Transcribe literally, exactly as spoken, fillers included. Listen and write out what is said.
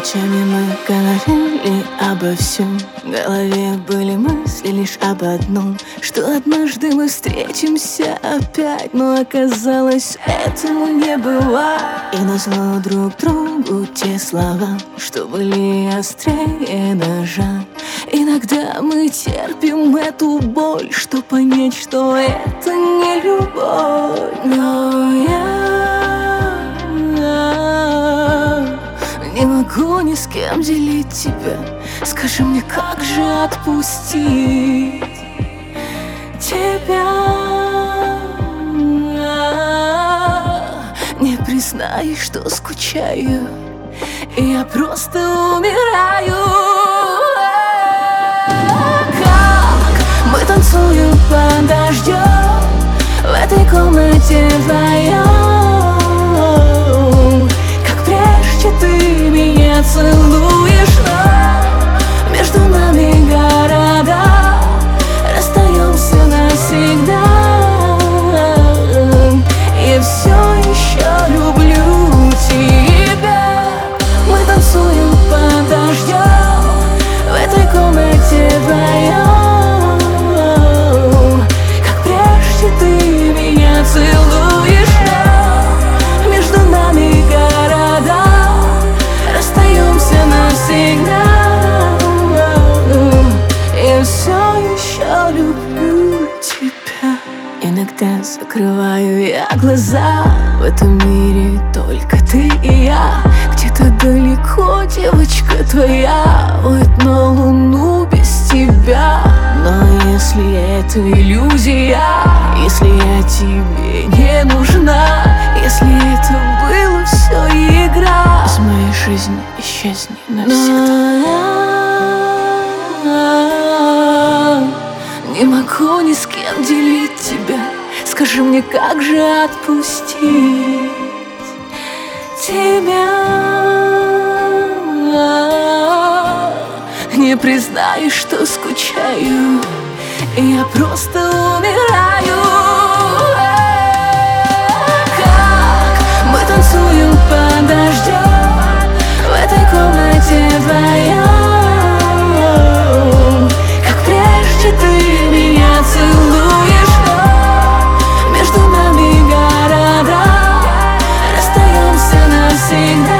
Ночами мы говорили обо всем, в голове были мысли лишь об одном, что однажды мы встретимся опять, но оказалось, этому не бывает. И назло друг другу те слова, что были острее ножа. Иногда мы терпим эту боль, что понять, что это не любовь. Но я не могу ни с кем делить тебя. Скажи мне, как же отпустить тебя? Не признай, что скучаю, и я просто умираю. Как мы танцуем под дождем в этой комнате вдвоем, как прежде ты меня целуешь, но между нами города, расстаемся навсегда. Я все еще люблю тебя. Мы танцуем под дождем в этой комнате вдвоем, как прежде ты меня целуешь, но между нами города, расстаемся навсегда. Я все еще люблю тебя. Иногда закрываю я глаза, в этом мире только ты и я. Где-то далеко девочка твоя воет на луну без тебя. Но если это иллюзия, если я тебе не нужна, если это было все игра, из моей жизни исчезни навсегда. Не могу ни с кем делить тебя. Скажи мне, как же отпустить тебя? Не признаю, что скучаю, и я просто умираю. Как мы танцуем под дождем в этой комнате вдвоем, как прежде ты меня целуешь, но между нами города, расстаемся навсегда.